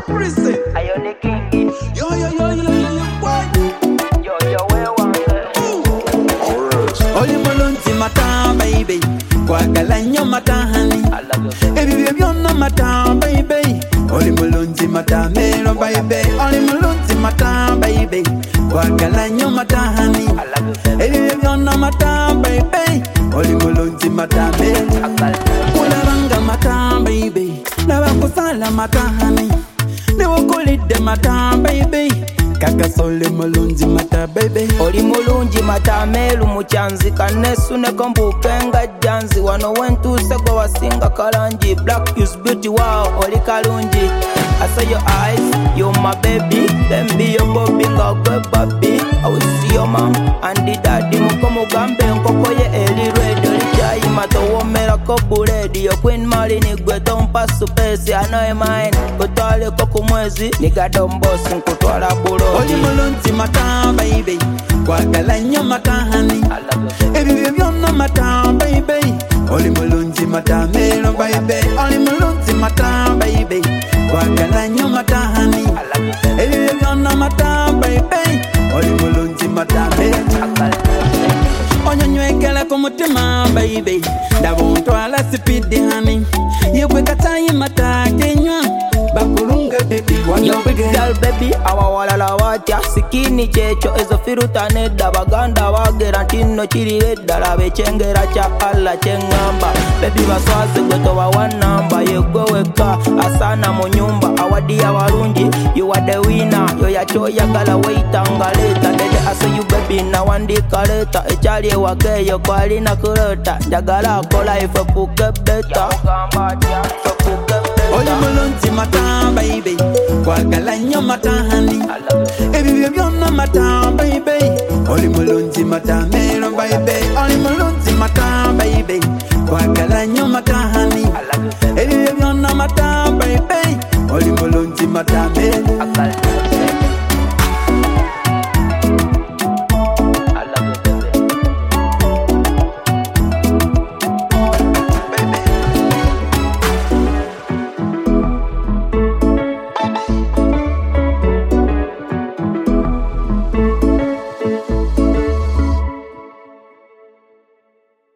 prison. I on the king. Yo, boy. Yo, where one? Oli mulunzi mata, baby. Kwagala nyo mata, honey. I love you. Baby, you're no mata, baby. Oli mulunzi mata, mero, baby. Oli mulunzi mata, baby. Kwagala nyo mata, honey. I love you. Baby, you're no mata, baby. Oli mulunzi mata, mero. Kulabanga mata, baby. Nabakusala mata, honey. Newakulide mata, baby. Kaka sole mulunzi mata, baby. Oli mulungi mata melu muchanzi kanesu ne kombukenga janzi wano wentu sego wasinga kalanji black is beauty wow oli kalungi I saw your eyes you my baby then be your bobby ngagwe baby I will see your mom and the daddy mukomu gambe nkoko ye eli red oli chai mato womera ko buledi yo queen mali ni gweto mpasu pesi I know mine kutwale ko kumwezi nigadombosi nkutwala bulo Oli mulunzi mata, baby. Kwagala nyo mata, honey. Baby, you're no mata, baby. Oli mulunzi mata, mero, baby. Oli mulunzi mata, baby. Kwagala nyo mata, honey. Baby, you're no mata, baby. Oli mulunzi mata, mero. Onyonywekela kumutima, baby. Dabuntwala sipidi, honey. Yekwe katayi mata, kenywa. Bakulunga, baby. Yo big girl baby, awa walala watya sikini checho ezo firuta nedda baganda wagera tino chiri redda labe chengera cha alla chengamba baby baswaze gweto wa one number yegwe weka asana mu nyumba awadi ya warungi you are the winner yo yachoya gala waitanga leta dede ase you baby na wandika leta echali wakeyo kwali na kuleta njagala ko life fuke beta Oli mulunzi mata, baby. Kwagala nyo mata, honey. Baby, you're no mata, baby. Oli mulunzi mata, mero, baby.